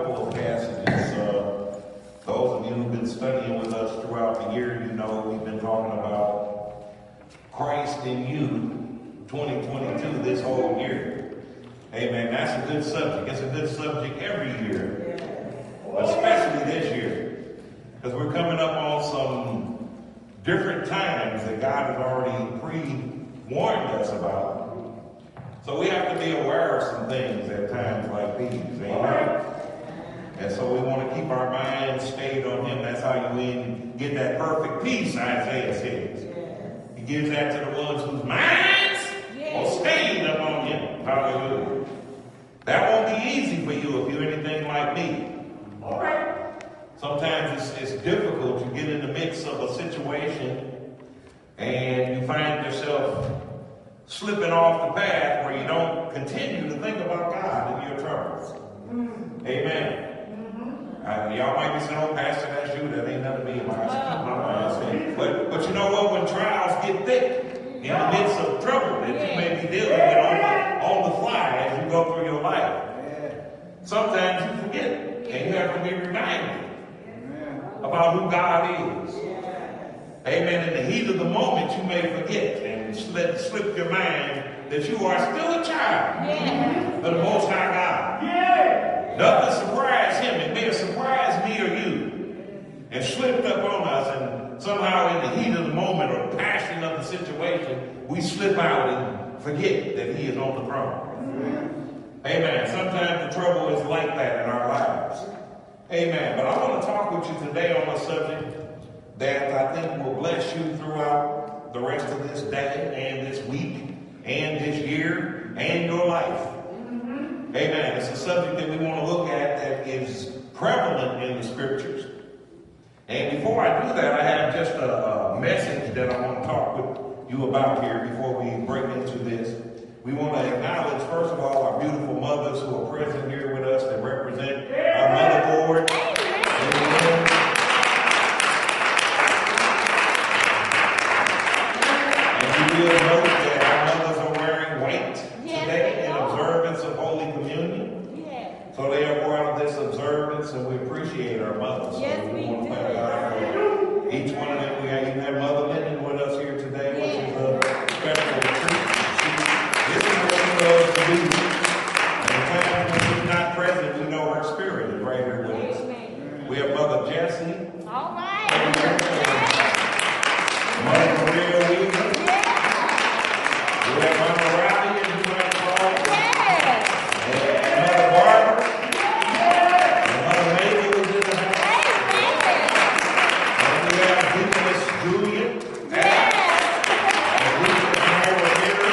couple of passages. Those of you who've been studying with us throughout the year, you know we've been talking about Christ in you 2022 this whole year. Amen. That's a good subject. It's a good subject every year, especially this year, because we're coming up on some different times that God has already pre-warned us about. So we have to be aware of some things at times like these. Amen. And so we want to keep our minds stayed on him. That's how you get that perfect peace, Isaiah says. He gives that to the ones whose minds are stayed upon him. Hallelujah. That won't be easy for you if you're anything like me. All right. Sometimes it's difficult. You get in the midst of a situation and you find yourself slipping off the path where you don't continue to think about God in your troubles. Amen. Y'all might be saying, oh, Pastor, that's you. That ain't nothing to me. But you know what? When trials get thick in the midst of trouble that you may be dealing with on the fly as you go through your life, sometimes you forget and you have to be reminded about who God is. Amen. In the heat of the moment, you may forget and slip your mind that you are still a child of the Most High God. Nothing surprised him. It may have surprised me or you and slipped up on us, and somehow in the heat of the moment or passion of the situation, we slip out and forget that he is on the throne. Amen. Sometimes the trouble is like that in our lives. Amen. But I want to talk with you today on a subject that I think will bless you throughout the rest of this day and this week and this year and your life. Amen. It's a subject that we want to look at that is prevalent in the scriptures. And before I do that, I have just a message that I want to talk with you about here before we break into this. We want to acknowledge, first of all, our beautiful mothers who are present here with us that represent our motherboard. Amen. And you will note that our mothers are wearing white today in observance of Holy Communion. So they are part of this observance, and we appreciate our mothers. Yes, so we want to do. thank God for each one of them. We even have Mother Linden with us here today, which is a special treat. This is what she loves to do. And the time when she's not present, we know her spirit is right here with us. We have Mother Jessie. All right. Mother Maria Weaver. We have Mama Riley, as you might call her. And Mother Barbara. And Mother Mabel is in the house. And we have Deaconess Julia. And Deaconess Mary Rivera.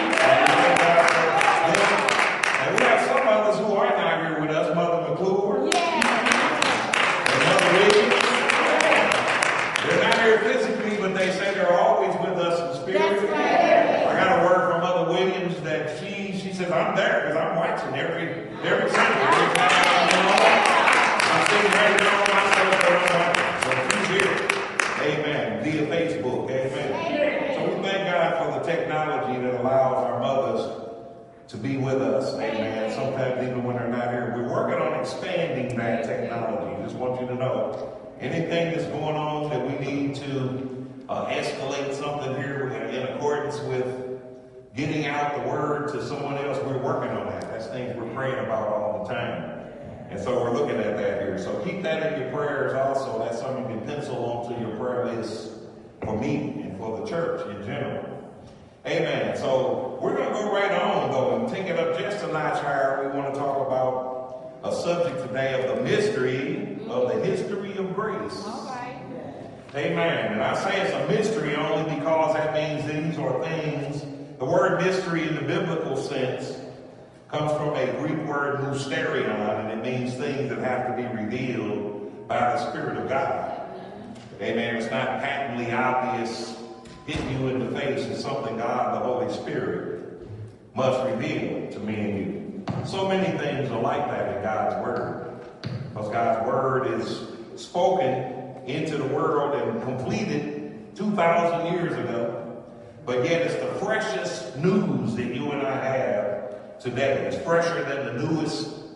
And we have some others who are not here with us. Mother McClure. And Mother Williams. They're not here physically, but they say they're always with us in spirit. That's right. I got a word from Mother Williams that she says, I'm there because I'm watching every Sunday. Every time I'm on. I'm sitting right there on my cell phone. So she's here. Amen. Via Facebook. Amen. So we thank God for the technology that allows our mothers to be with us. Amen. Sometimes even when they're not here. We're working on expanding that technology. Just want you to know. Anything that's going on that we need to escalate something here in accordance with getting out the word to someone else, we're working on that. That's things we're praying about all the time. And so we're looking at that here. So keep that in your prayers also. That's something you can pencil onto your prayer list for me and for the church in general. Amen. So we're going to go right on, though, and take it up just a notch higher. We want to talk about a subject today of the mystery of the history of grace. All right. Amen. And I say it's a mystery only because that means these are things. The word mystery in the biblical sense comes from a Greek word mysterion, and it means things that have to be revealed by the Spirit of God. Amen. It's not patently obvious, hitting you in the face. It's something God, the Holy Spirit, must reveal to me and you. So many things are like that in God's Word. Because God's Word is spoken into the world and completed 2,000 years ago. But yet it's the freshest news that you and I have today. It's fresher than the newest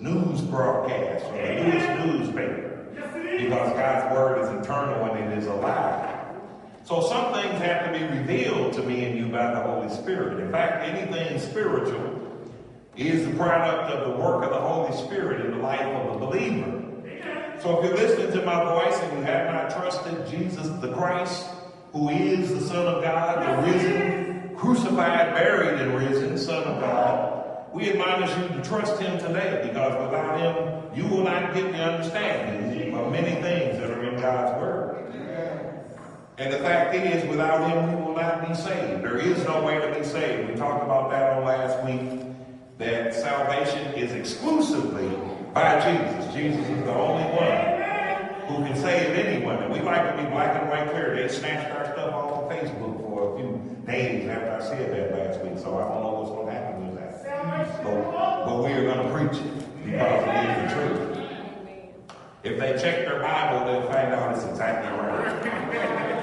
news broadcast or the newest newspaper. Because God's word is eternal and it is alive. So some things have to be revealed to me and you by the Holy Spirit. In fact, anything spiritual is the product of the work of the Holy Spirit in the life of a believer. So if you're listening to my voice and you have not trusted Jesus the Christ, who is the Son of God, the risen, crucified, buried, and risen Son of God, we admonish you to trust him today, because without him, you will not get the understanding of many things that are in God's word. And the fact is, without him, we will not be saved. There is no way to be saved. We talked about that on last week, that salvation is exclusively by Jesus. Jesus is the only one who can save anyone. And we like to be black and white clear. They snatched our stuff off of Facebook for a few days after I said that last week, so I don't know what's going to happen with that. But we are going to preach it because it is the truth. If they check their Bible, they'll find out it's exactly right.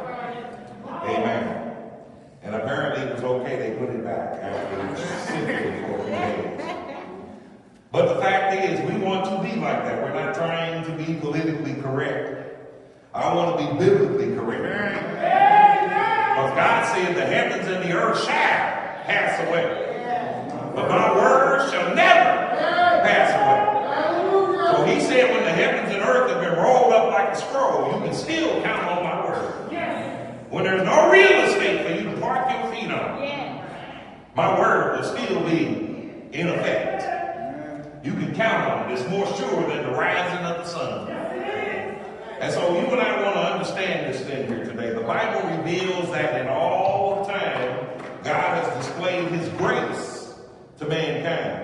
Amen. And apparently it was okay. They put it back after it was sitting for a few days. But the fact is, we want to be like that. We're not trying to be politically correct. I want to be biblically correct. Because God said the heavens and the earth shall pass away, but my word shall never pass away. So he said when the heavens and earth have been rolled up like a scroll, you can still count on my word. When there's no real estate for you to park your feet on, my word will still be in effect. You can count on it. It's more sure than the rising of the sun. And so you and I want to understand this thing here today. The Bible reveals that in all time, God has displayed his grace to mankind.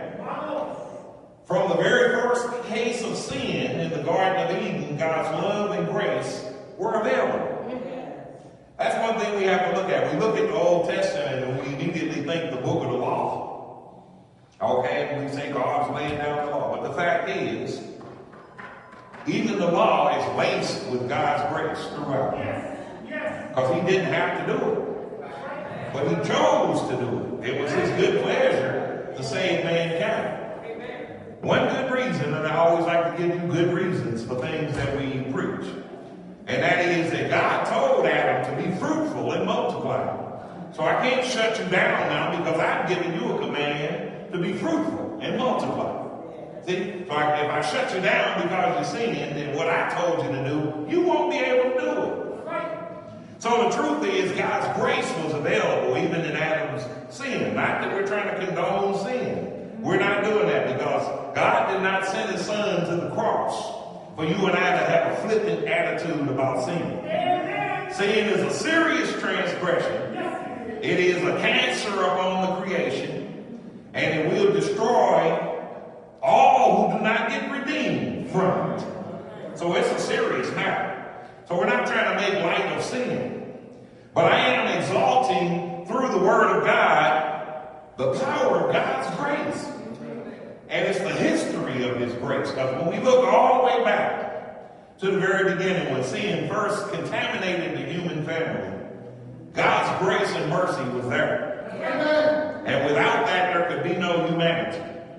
From the very first case of sin in the Garden of Eden, God's love and grace were available. That's one thing we have to look at. We look at the Old Testament and we immediately think the book of the law. Okay, and we say God's laying down the law. But the fact is, even the law is laced with God's grace throughout. Because he didn't have to do it. But he chose to do it. It was his good pleasure to save mankind. One good reason, and I always like to give you good reasons for things that we preach, and that is that God told Adam to be fruitful and multiply. So I can't shut you down now because I've given you a command to be fruitful and multiply. See, if I shut you down because you're sinning, then what I told you to do, you won't be able to do it. So the truth is, God's grace was available even in Adam's sin. Not that we're trying to condone sin. We're not doing that because God did not send his son to the cross for you and I to have a flippant attitude about sin. Sin is a serious transgression. It is a cancer upon the creation, and it will destroy all who do not get redeemed from it. So it's a serious matter. So we're not trying to make light of sin. But I am exalting through the word of God the power of God's grace. And it's the history of his grace. Because when we look all the way back to the very beginning, when sin first contaminated the human family, God's grace and mercy was there. And without that, there could be no humanity.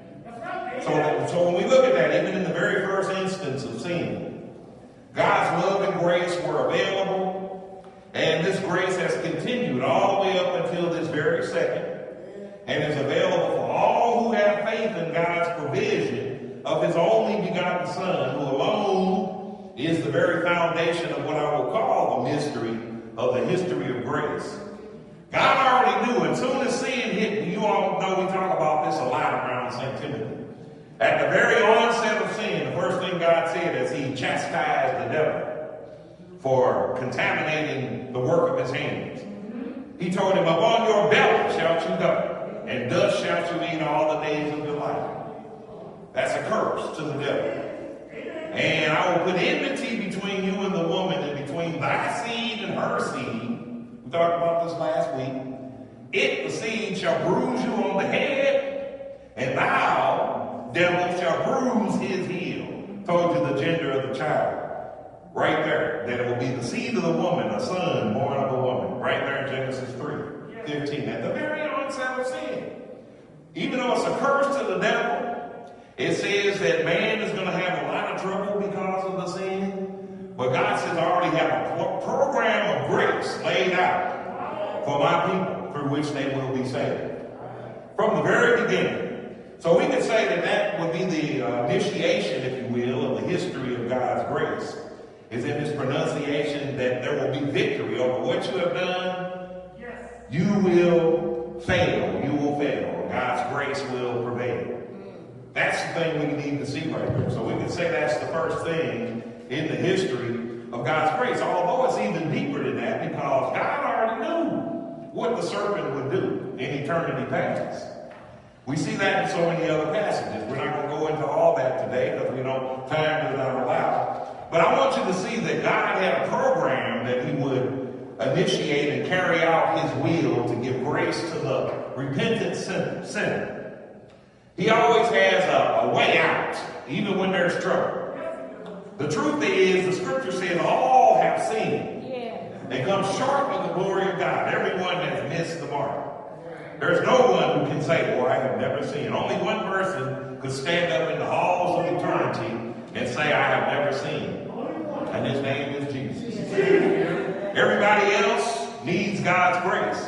So when we look at that, even in the very first instance of sin, God's love and grace were available, and this grace has continued all the way up until this very second, and is available for all who have faith in God's provision of his only begotten Son, who alone is the very foundation of what I will call the mystery of the history of grace. God already knew as soon as sin hit, you all know we talk about this a lot around St. Timothy. At the very onset of sin, the first thing God said is he chastised the devil for contaminating the work of his hands. He told him, upon your belly shalt you go, and dust shalt you eat all the days of your life. That's a curse to the devil. And I will put enmity between you and the woman, and between thy seed and her seed. We talked about this last week. It, the seed, shall bruise you on the head, and thou, devil, shall bruise his heel. Told you the gender of the child. Right there. That it will be the seed of the woman, a son born of a woman. Right there in Genesis 3:15. At the very onset of sin. Even though it's a curse to the devil, It says that man is going to have a lot of trouble because of the sin. But God says, I already have a program of grace laid out for my people through which they will be saved. From the very beginning. So we could say that that would be the initiation, if you will, of the history of God's grace. Is in this pronunciation that there will be victory over what you have done. Yes. You will fail. You will fail. God's grace will prevail. That's the thing we need to see right there. So we can say that's the first thing in the history of God's grace. Although it's even deeper than that because God already knew what the serpent would do in eternity past. We see that in so many other passages. We're not going to go into all that today because time does not allow. But I want you to see that God had a program that he would initiate and carry out his will to give grace to the repentant sinner. He always has a way out, even when there's trouble. The truth is, the scripture says all have sinned. They come short of the glory of God. Everyone has missed the mark. There's no one who can say, well, I have never sinned. Only one person could stand up in the halls of eternity and say, I have never sinned. And his name is Jesus. Everybody else needs God's grace.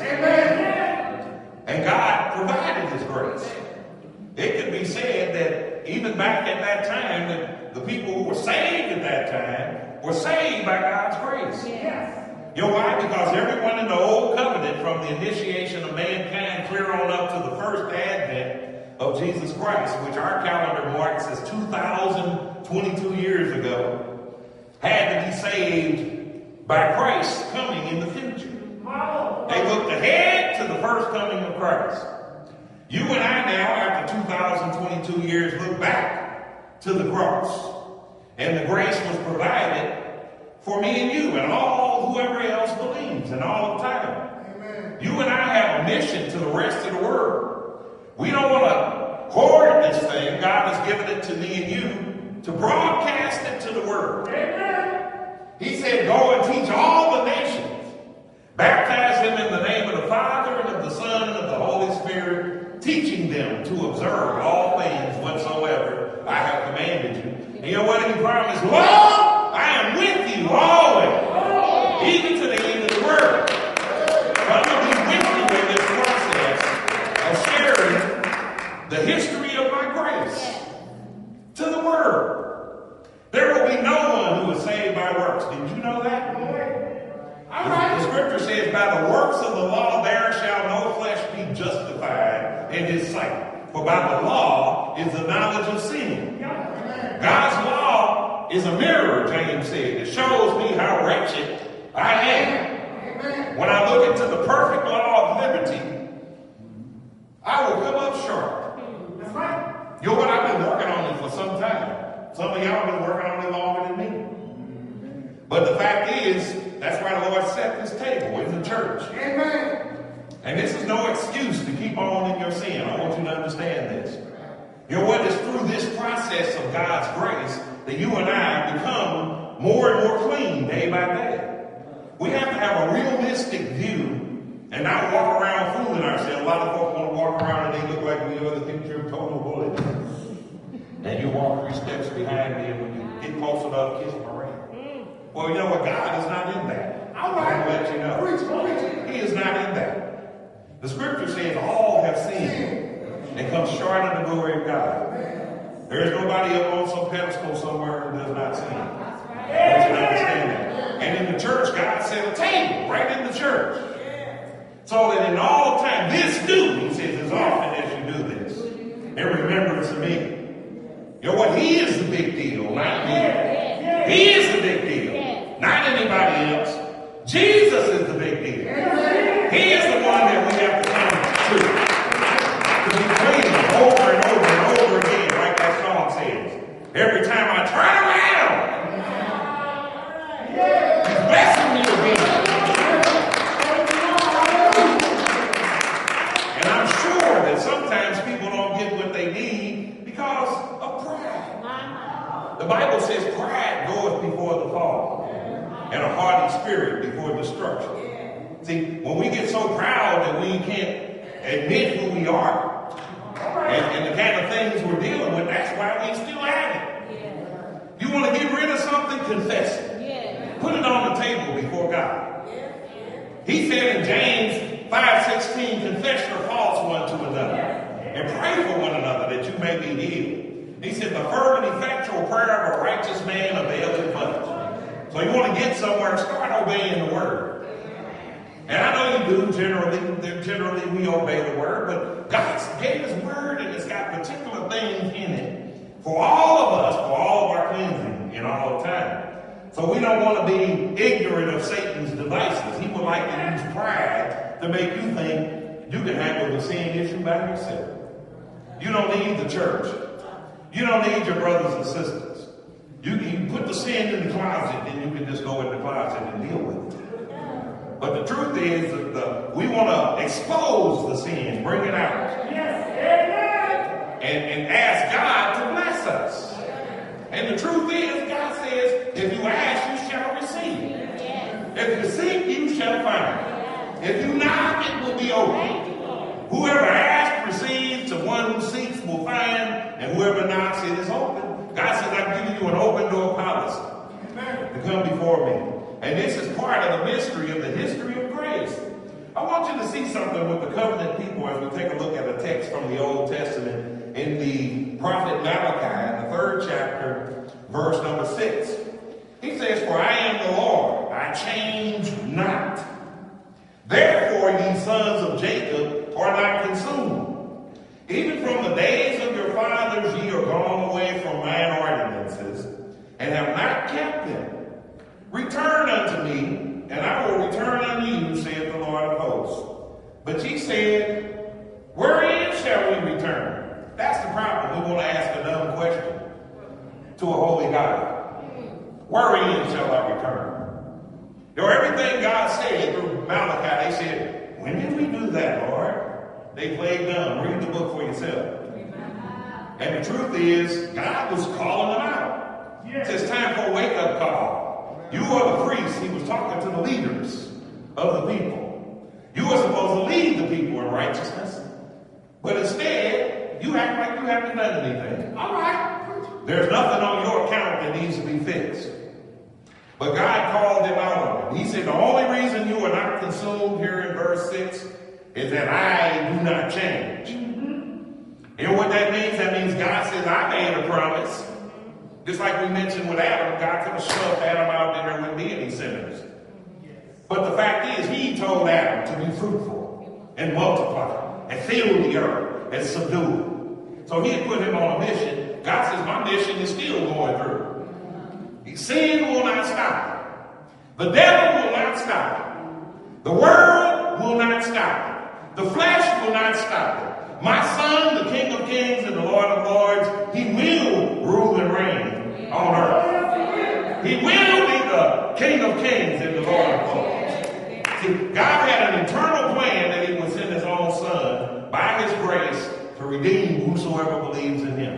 And God provided his grace. It could be said that even back at that time, that the people who were saved at that time were saved by God's grace. You know why? Because everyone in the Old Covenant, from the initiation of mankind clear on up to the first advent of Jesus Christ, which our calendar marks as 2,022 years ago, had to be saved by Christ coming in the future. They looked ahead to the first coming of Christ. You and I now, after 2,022 years, look back to the cross. And the grace was provided for me and you and all whoever else believes and all the time. Amen. You and I have a mission to the rest of the world. We don't want to hoard this thing. God has given it to me and you to broadcast it to the world. Amen. He said, go and teach all the nations. Baptize them in the name of the Father and of the Son and of the Holy Spirit, teaching them to observe all things whatsoever I have commanded you. And you know what he promised? Lo, I am with you always, even to the end of the world. I'm going to be with you in this process of sharing the history of my grace to the world. There will be no one who is saved by works. Did you know that? All right. The scripture says, by the works of the law there shall no flesh be justified in his sight. For by the law is the knowledge of sin. God's law is a mirror, James said. It shows me how wretched I am. When I look into the perfect law of liberty, I will come up short. That's right. You know what? I've been working on it for some time. Some of y'all have been working on it longer than me. But the fact is, that's why the Lord set this table in the church. Amen. And this is no excuse to keep on in your sin. I want you to understand this. You know what? It's through this process of God's grace that you and I become more and more clean day by day. We have to have a realistic view and not walk around fooling ourselves. A lot of folks want to walk around and they look like we are the picture of total holiness. And you walk 3 steps behind me and when you get close enough, kiss my ring. Well, you know what? God is not in that. All right. I'll let you know. He is not in that. The scripture says all have sinned and come short of the glory of God. There is nobody up on some pedestal somewhere who does not sin. I want you to understand that. And in the church, God set a table right in the church. So that in all time, this do, he says, as often as you do this, in remembrance of me. You know what? He is the big deal, not me. He is the big deal, not anybody else. Jesus is the big deal. He is the one that we have to come to be clean over and over and over again, like that song says. Every time I turn around, he's blessing me again. And I'm sure that sometimes people don't get what they need because of pride. The Bible says pride goeth before the fall, and a haughty spirit before destruction. See, when we get so proud that we can't admit who we are, And the kind of things we're dealing with, that's why we still have it. Yeah. You want to get rid of something, confess it. Yeah. Put it on the table before God. Yeah. He said in James 5:16, confess your faults one to another and pray for one another that you may be healed. He said the fervent, effectual prayer of a righteous man avails much. So you want to get somewhere, start obeying the word. And I know you do generally we obey the word, but God gave his word and it's got particular things in it for all of us, for all of our cleansing in all of time. So we don't want to be ignorant of Satan's devices. He would like to use pride to make you think you can handle the sin issue by yourself. You don't need the church. You don't need your brothers and sisters. You can put the sin in the closet, then you can just go in the closet and deal with it. But the truth is that we want to expose the sin, bring it out. And ask God to bless us. And the truth is, God says, if you ask, you shall receive. If you seek, you shall find. If you knock, it will be open. Whoever asks receives, the one who seeks will find, and whoever knocks, it is open. God says, I'm giving you an open door policy to come before me. And this is part of the mystery of the history of grace. I want you to see something with the covenant people as we take a look at a text from the Old Testament in the prophet Malachi, in the 3rd chapter, verse number 6. He says, for I am the Lord, I change not. Therefore, ye sons of Jacob are not consumed. Even from the days of your fathers ye are gone away from mine ordinances, and have not kept them. Return unto me, and I will return unto you, saith the Lord of hosts. But ye said, wherein shall we return? That's the problem. We want to ask a dumb question to a holy God. Wherein shall I return? You know, everything God said through Malachi, they said, when did we do that, Lord? They played dumb. Read the book for yourself. And the truth is, God was calling them out. It's time for a wake-up call. You are the priests. He was talking to the leaders of the people. You are supposed to lead the people in righteousness. But instead, you act like you haven't done anything. All right. There's nothing on your account that needs to be fixed. But God called them out on it. He said, the only reason you are not consumed here in verse 6 is that I do not change. You know what that means? That means God says, I made a promise. Just like we mentioned with Adam, God could have shoved Adam out there and wouldn't be any sinners. But the fact is, he told Adam to be fruitful and multiply and fill the earth and subdue it. So he had put him on a mission. God says, my mission is still going through. Sin will not stop. The devil will not stop. The world will not stop. The flesh will not stop it. My son, the King of Kings and the Lord of Lords, he will rule and reign on earth. He will be the King of Kings and the Lord of Lords. See, God had an eternal plan that he would send his own son by his grace to redeem whosoever believes in him.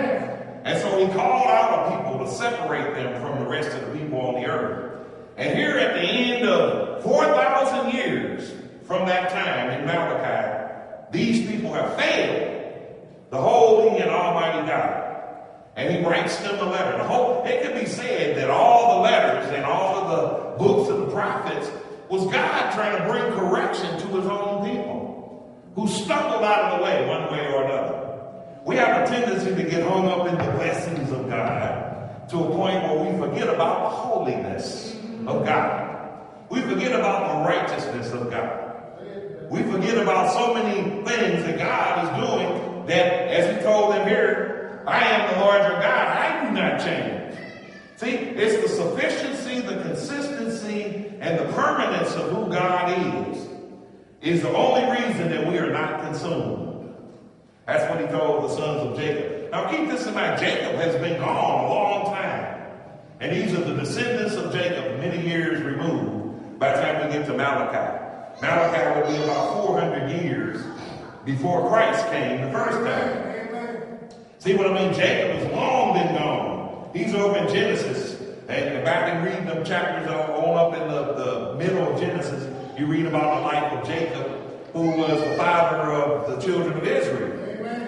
And so he called out a people to separate them from the rest of the people on the earth. And here at the end of 4,000 years from that time in Malachi, these people have failed the holy and almighty God. And he writes them a letter. It could be said that all the letters and all of the books of the prophets was God trying to bring correction to his own people who stumbled out of the way one way or another. We have a tendency to get hung up in the blessings of God to a point where we forget about the holiness of God. We forget about the righteousness of God. We forget about so many things that God is doing that, as he told them here, I am the Lord your God. I do not change. See, it's the sufficiency, the consistency, and the permanence of who God is the only reason that we are not consumed. That's what he told the sons of Jacob. Now keep this in mind. Jacob has been gone a long time. And these are the descendants of Jacob, many years removed by the time we get to Malachi. Malachi would be about 400 years before Christ came the first time. See what I mean? Jacob has long been gone. He's over in Genesis. And back in reading them chapters on up in the middle of Genesis, you read about the life of Jacob, who was the father of the children of Israel.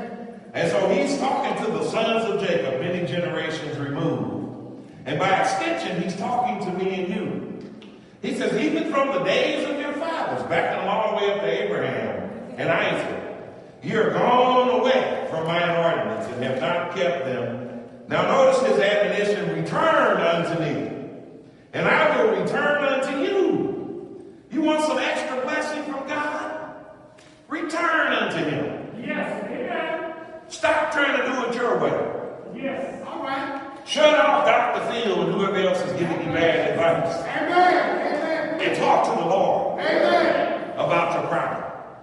And so he's talking to the sons of Jacob, many generations removed. And by extension, he's talking to me and you. He says, even from the days of your fathers, backing them all the way up to Abraham and Isaac, you're gone away from mine ordinance and have not kept them. Now notice his admonition, return unto me, and I will return unto you. You want some extra blessing from God? Return unto him. Yes, amen. Stop trying to do it your way. Yes, all right. Shut off Dr. Phil and whoever else is giving you bad advice. Amen. And talk to the Lord about your problem.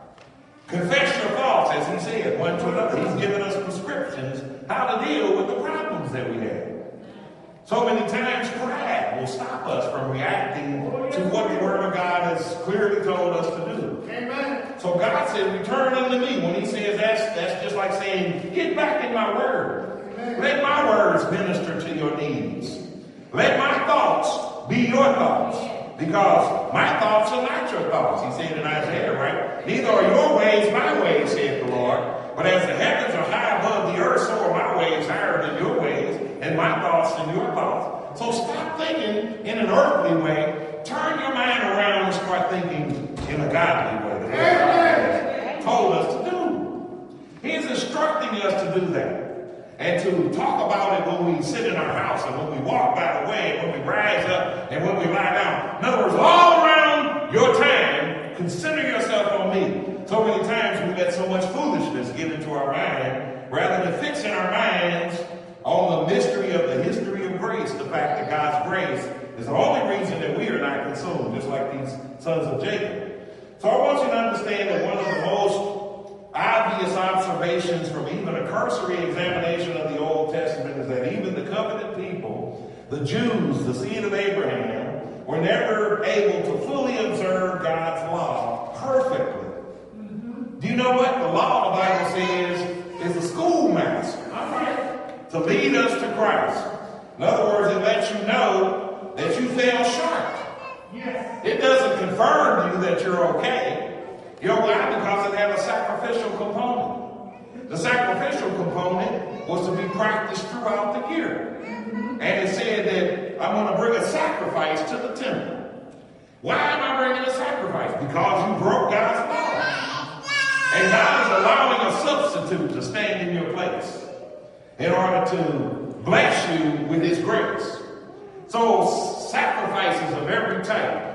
Confess your faults, as he said, one to another. He's given us prescriptions how to deal with the problems that we have. So many times pride will stop us from reacting to what the Word of God has clearly told us to do. Amen. So God said, return unto me. When he says that's just like saying, get back in my Word. Amen. Let my words minister to your needs. Let my thoughts be your thoughts. Because my thoughts are not your thoughts, he said in Isaiah, right? Neither are your ways my ways, saith the Lord. But as the heavens are high above the earth, so are my ways higher than your ways, and my thoughts than your thoughts. So stop thinking in an earthly way. Turn your mind around and start thinking in a godly way. The way God told us to do. He is instructing us to do that. And to talk about it when we sit in our house and when we walk by the way and when we rise up and when we lie down. In other words, all around your time, consider yourself on me. So many times we let so much foolishness get into our mind rather than fixing our minds on the mystery of the history of grace, the fact that God's grace is the only reason that we are not consumed, just like these sons of Jacob. So I want you to understand that one of the most obvious observations from even a cursory examination of the Old Testament is that even the covenant people, the Jews, the seed of Abraham, were never able to fully observe God's law perfectly. Do you know what the law, the Bible says, is a schoolmaster to lead us to Christ? In other words, it lets you know that you fell short. Yes. It doesn't confirm you that you're okay. You know why? Because it had a sacrificial component. The sacrificial component was to be practiced throughout the year. And it said that I'm going to bring a sacrifice to the temple. Why am I bringing a sacrifice? Because you broke God's law. And God is allowing a substitute to stand in your place in order to bless you with his grace. So sacrifices of every type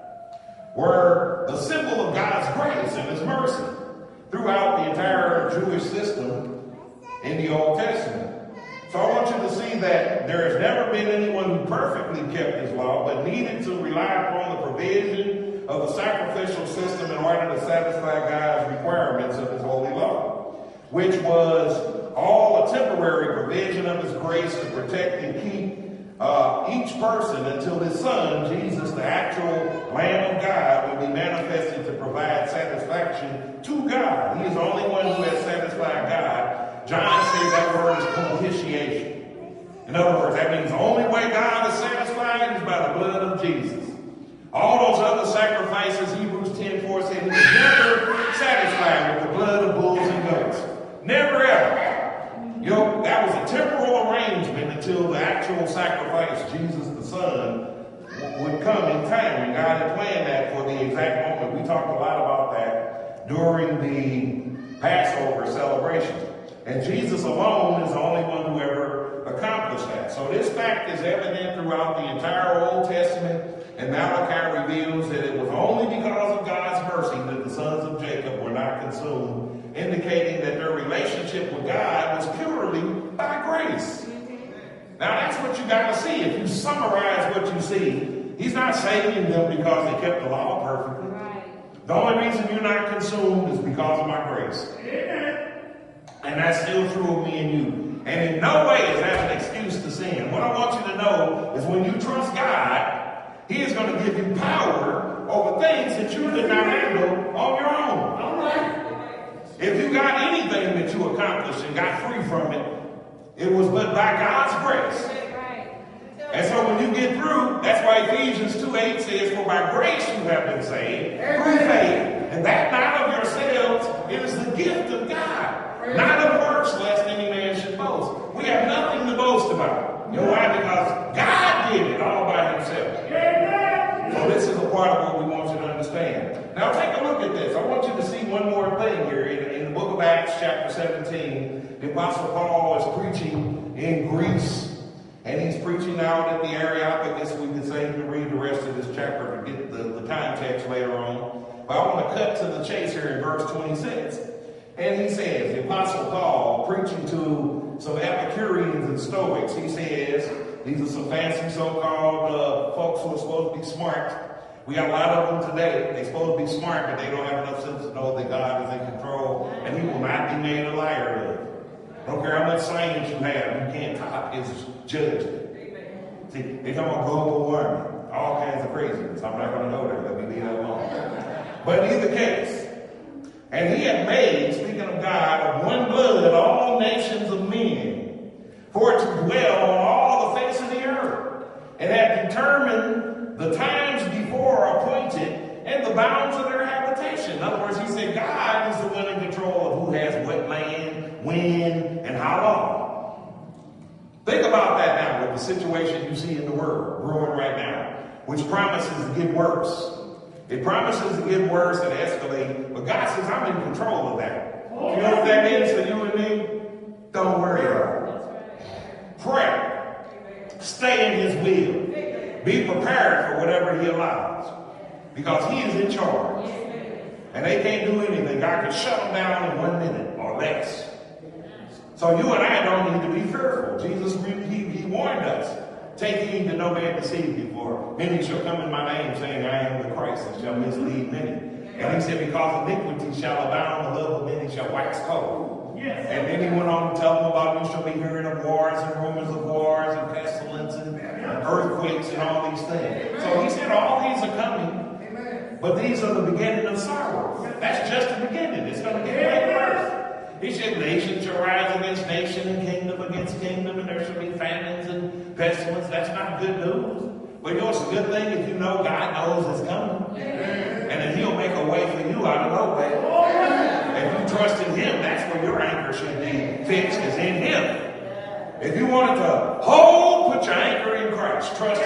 were the symbol of God's grace and his mercy throughout the entire Jewish system in the Old Testament. So I want you to see that there has never been anyone who perfectly kept his law, but needed to rely upon the provision of the sacrificial system in order to satisfy God's requirements of his holy law, which was all a temporary provision of his grace to protect and keep each person until his son, Jesus, the actual Lamb of God, would be manifested to provide satisfaction to God. He is the only one who has satisfied God. John says that word is propitiation. In other words, that means the only way God is satisfied is by the blood of Jesus. All those other sacrifices, Hebrews 10:4 said, he was never satisfied with the blood of bulls and goats. Never ever. You know, that was a temporal arrangement until the actual sacrifice, Jesus the Son, would come in time. And God had planned that for the exact moment. We talked a lot about that during the Passover celebration. And Jesus alone is the only one who ever accomplished that. So this fact is evident throughout the entire Old Testament. And Malachi reveals that it was only because of God's mercy that the sons of Jacob were not consumed, indicating that their relationship with God was purely by grace. Now that's what you got to see. If you summarize what you see, he's not saving them because they kept the law perfectly. Right. The only reason you're not consumed is because of my grace. And that's still true of me and you. And in no way is that an excuse to sin. What I want you to know is when you trust God, he is going to give you power over things that you could not handle on your own. All right. If you got anything that you accomplished and got free from it, it was but by God's grace. And so when you get through, that's why Ephesians 2:8 says, for by grace you have been saved through faith. And that not of yourselves, it is the gift of God. Not of works, chapter 17, the Apostle Paul is preaching in Greece. And he's preaching out in the Areopagus. We can say to read the rest of this chapter to get the context later on. But I want to cut to the chase here in verse 26. And he says, the Apostle Paul, preaching to some Epicureans and Stoics, he says, these are some fancy so-called folks who are supposed to be smart. We got a lot of them today. They're supposed to be smart, but they don't have enough sense to know that God is in control, and he will not be made a liar of. Don't care how much science you have, you can't top his judgment. See, they talk about global warming, all kinds of craziness. I'm not going to go there. Let me leave that alone. But in either case, and he had made, speaking of God, of one blood all nations of men, for to dwell on all the face of the earth, and had determined the times before appointed and the bounds of their habitation. In other words, he said God is the one in control of who has what land, when, and how long. Think about that now with the situation you see in the world brewing right now, which promises to get worse. It promises to get worse and escalate, but God says, I'm in control of that. You know what that means for you and me? Don't worry about it. Pray. Stay in his will. Be prepared for whatever he allows, because he is in charge. And they can't do anything. God can shut them down in 1 minute or less. So you and I don't need to be fearful. Jesus, he warned us. Take heed that no man deceive you, for many shall come in my name, saying, I am the Christ, and shall mislead many. And he said, because iniquity shall abound, the love of many shall wax cold. Yes. And then he went on to tell them about, you shall be hearing of wars and rumors of wars and pestilence and earthquakes and all these things. So he said, all these are coming, but these are the beginning of sorrow. That's just the beginning. It's going to get way worse. He said, nation shall rise against nation and kingdom against kingdom, and there shall be famines and pestilence. That's not good news. But you know it's a good thing if you know God knows it's coming. And then he'll make a way for you out of no way. If you trust in him, that's where your anchor should be fixed, is in him. If you wanted to hold, put your anchor in Christ. Trust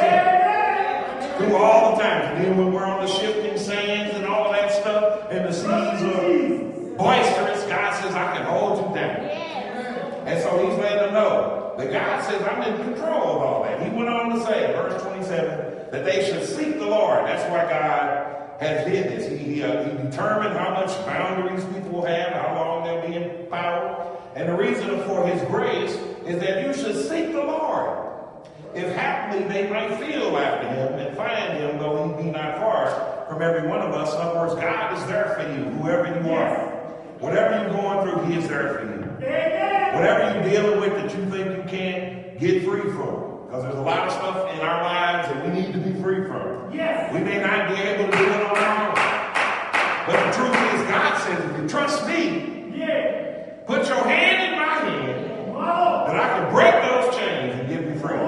him. Through all the times. And then when we're on the shifting sands and all that stuff, and the seas are boisterous, God says, I can hold you down. And so he's letting them know that God says, I'm in control of all that. He went on to say, verse 27, that they should seek the Lord. That's why God has did this. He determined how much boundaries people will have, how long they'll be in power. And the reason for his grace is that you should seek the Lord, if haply they might feel after him and find him, though he be not far from every one of us. In other words, God is there for you, whoever you are. Whatever you're going through, he is there for you. Whatever you're dealing with that you think you can't get free from. Because there's a lot of stuff in our lives that we need to be free from. We may not be able to do it on our own. But the truth is, God says, if you trust me, put your hand in my hand, that I can break those chains and give you freedom.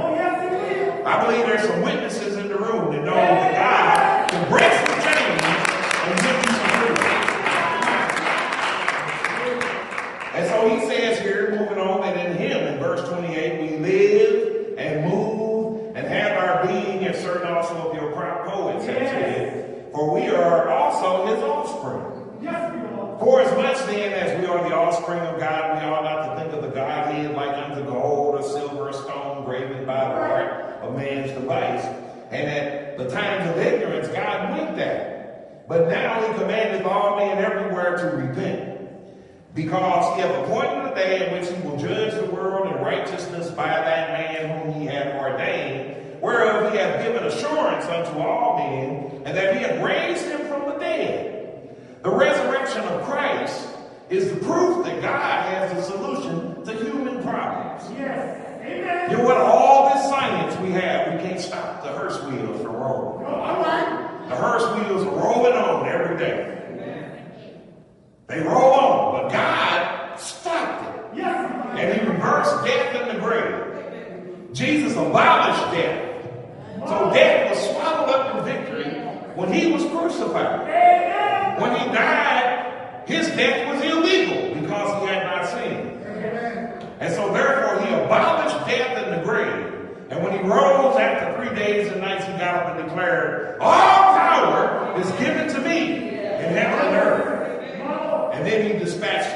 I believe there's some witnesses in the room that know that God can break some chains and give you some freedom. And so he says here, moving on, that in him, in verse 28, we live and move and have our being, as certain also of your poets have said, for we are also his offspring. Yes, we are. For as much then as we are the offspring of God, we ought not to think of the Godhead like unto gold or silver or stone graven by the art of man's device. And at the times of ignorance, God winked at it. But now he commandeth all men everywhere to repent, because he hath appointed a day in which he will judge the world in righteousness by that man whom he hath ordained, whereof he hath given assurance unto all men, and that he hath raised him from the dead. The resurrection of Christ is the proof that God has a solution to human problems. Amen. You know what? All this science we have, we can't stop the hearse wheels from rolling. All right. The hearse wheels are rolling on every day. They roll on, but God stopped it. And he reversed death in the grave. Jesus abolished death. So death was swallowed up in victory when he was crucified. When he died, his death was illegal because he had not sinned. And so therefore he abolished death in the grave. And when he rose after 3 days and nights, he got up and declared, all power is given to me in heaven and earth. And then he dispatched his church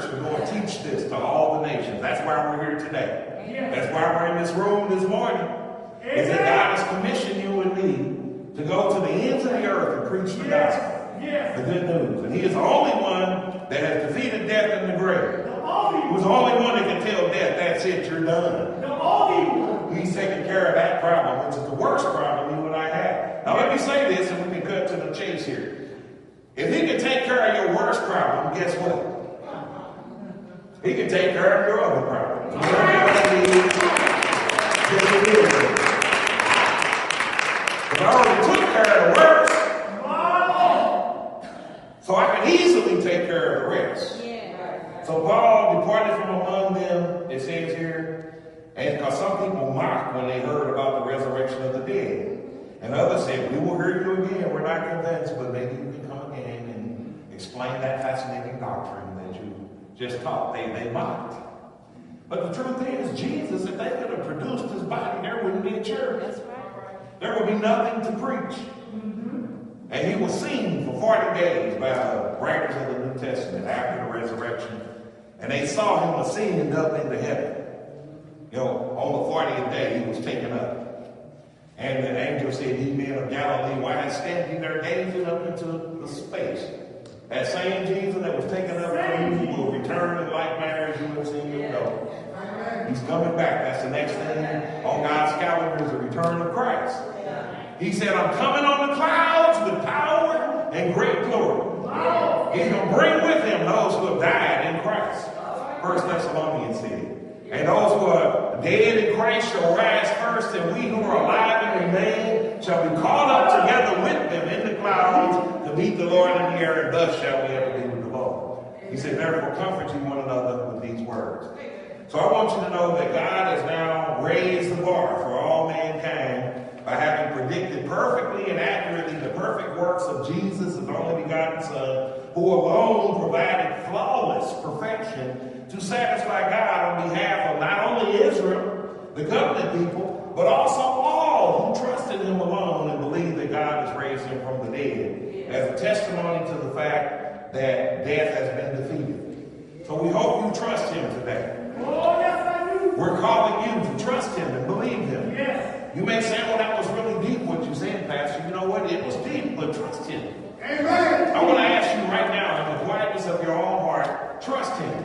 church to go and teach this to all the nations. That's why we're here today. Yes. That's why we're in this room this morning. Is that God has commissioned you and me to go to the ends of the earth and preach the gospel. Yes. The good news. And he is the only one that has defeated death in the grave. The only He was the only one that can tell death, that's it, you're done. The only one. He's taking care of that problem, which is the worst problem you and I have. Now let me say this and we can cut to the chase here. If he can take care of your worst problem, guess what? He can take care of your other problem. But I already took care of the worst. So I can easily take care of the rest. Yeah. So Paul departed from among them, it says here, and because some people mocked when they heard about the resurrection of the dead. And others said, we will hear you again. We're not convinced, but maybe you can come again and explain that fascinating doctrine that you just taught. They mocked. But the truth is, Jesus, if they could have produced his body, there wouldn't be a church. That's right. There would be nothing to preach. And he was seen for 40 days by the writers of the New Testament after the resurrection. And they saw him ascend up into heaven. You know, on the 40th day, he was taken up. And the angel said, ye men of Galilee, why stand ye there gazing up into the space? That same Jesus that was taken up from you will return in like manner as you have seen him go. He's coming back. That's the next thing on God's calendar is the return of Christ. He said, I'm coming on the clouds with power and great glory. He's going to bring with him those who have died in Christ. 1 Thessalonians said. And those who are dead in Christ shall rise first, and we who are alive and remain shall be caught up together with them in the clouds to meet the Lord in the air, and thus shall we ever be with the Lord. He said, therefore comfort you one another with these words. So I want you to know that God has now raised the bar for all mankind by having predicted perfectly and accurately the perfect works of Jesus, his only begotten Son, who alone provided flawless perfection to satisfy God on behalf of not only Israel, the covenant people, but also all who trust in him alone and believe that God has raised him from the dead as a testimony to the fact that death has been defeated. So we hope you trust him today. Oh, yes, I do. We're calling you to trust him and believe him. Yes. You may say, well, that was really deep what you said, Pastor. You know what? It was deep, but trust him. Amen. I want to ask you right now, in the quietness of your own heart, trust him.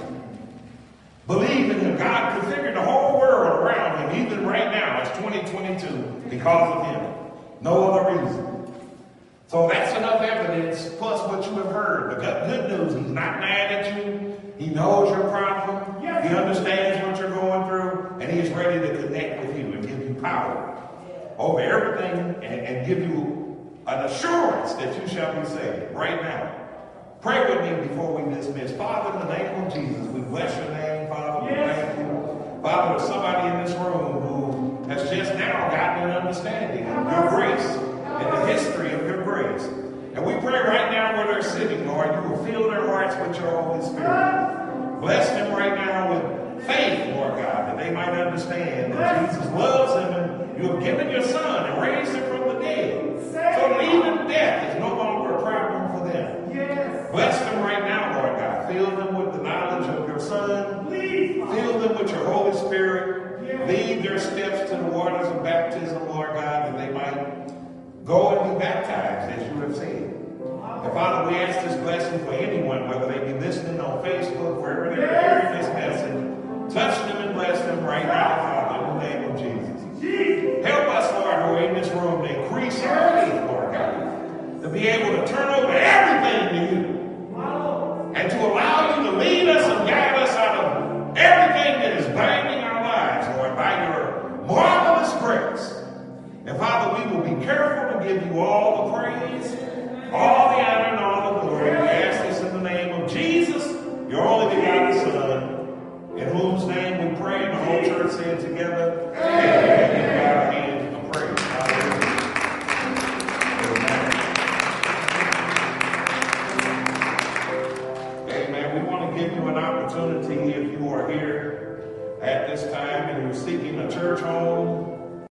Believe in him. God configured the whole world around him, even right now. It's 2022 because of him. No other reason. So that's enough evidence, plus what you have heard. The good news, he's not mad at you. He knows your problem. Yes. He understands what you're going through, and he's ready to connect with you and give you power over everything and give you an assurance that you shall be saved right now. Pray with me before we dismiss. Father, in the name of Jesus, we bless your name, Father. We thank you. Father, there's somebody in this room who has just now gotten an understanding of your grace and the history of your grace. And we pray right now where they're sitting, Lord, you will fill their hearts with your Holy Spirit. Bless them right now with faith, Lord God, that they might understand that Jesus loves them and you have given your Son and raised him from the dead. So even death is no longer a problem for them. Yes. Bless them right now, Lord God. Fill them with the knowledge of your Son. Fill them with your Holy Spirit. Lead their steps to the waters of baptism, Lord God, that they might go and be baptized, as you have said. And Father, we ask this blessing for anyone, whether they be listening on Facebook, wherever they're hearing this message. Touch them and bless them right now, Father, in the name of Jesus. Help us, Lord, who are in this room to increase our faith, Lord God, to be able to turn over everything to you, and to allow you to lead us and guide us out of everything that is binding our lives, Lord, by your marvelous grace. And Father, we will be careful to give you all the praise, all the honor, and all the glory. We ask this in the name of Jesus, your only begotten Son, in whose name we pray, and the whole church said together, amen. Give God a hand of praise. Amen. Amen. We want to give you an opportunity, if you are here at this time and you're seeking a church home,